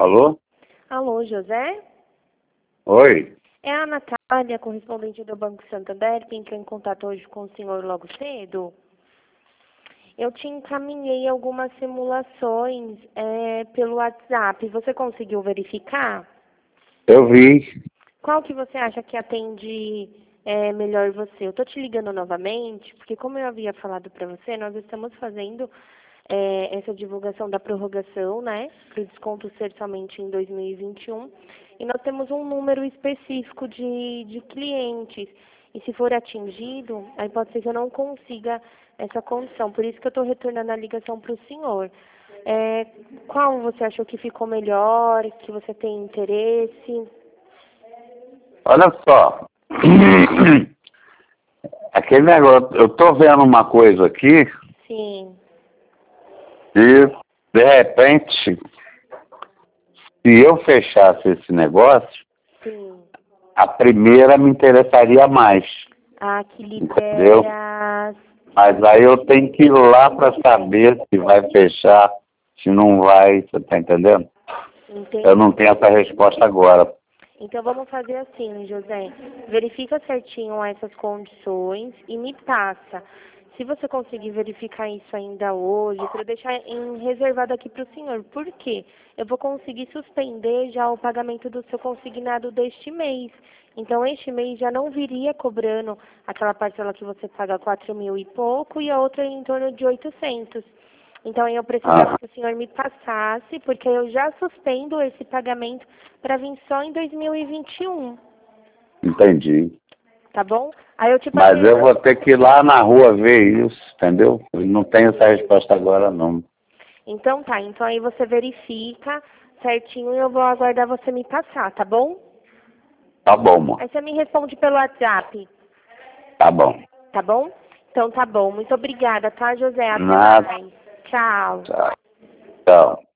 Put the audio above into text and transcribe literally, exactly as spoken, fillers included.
Alô? Alô, José? Oi? É a Natália, correspondente do Banco Santander, que entrou em contato hoje com o senhor logo cedo. Eu te encaminhei algumas simulações é, pelo WhatsApp. Você conseguiu verificar? Eu vi. Qual que você acha que atende é, melhor você? Eu tô te ligando novamente, porque como eu havia falado para você, nós estamos fazendo é, essa divulgação da prorrogação, né? Para o desconto ser somente em dois mil e vinte e um. E nós temos um número específico de, de clientes. E se for atingido, aí pode ser que eu não consiga essa condição. Por isso que eu estou retornando a ligação para o senhor. É, qual você achou que ficou melhor, que você tem interesse? Olha só. Aquele negócio, eu tô vendo uma coisa aqui Sim. e, de repente, se eu fechasse esse negócio, Sim. a primeira me interessaria mais. Ah, que Entendeu? libera. Mas aí eu tenho que ir lá para saber se vai fechar, se não vai, você tá entendendo? Entendi. Eu não tenho essa resposta agora. Então vamos fazer assim, José. Verifica certinho essas condições e me passa. Se você conseguir verificar isso ainda hoje, para eu deixar em reservado aqui para o senhor. Por quê? Eu vou conseguir suspender já o pagamento do seu consignado deste mês. Então, este mês já não viria cobrando aquela parcela que você paga quatro mil e pouco e a outra em torno de oitocentos. Então, eu precisava Ah, que o senhor me passasse, porque eu já suspendo esse pagamento para vir só em dois mil e vinte e um, entendi. tá bom? Aí eu te Mas passei... eu vou ter que ir lá na rua ver isso, entendeu? Eu não tenho essa resposta agora, não. Então tá, então aí você verifica certinho e eu vou aguardar você me passar, tá bom? Tá bom, amor. Aí você me responde pelo WhatsApp, Tá bom. tá bom? Então tá bom, muito obrigada, tá, José? Até Nada. mais. Tchau. Tchau. Tchau.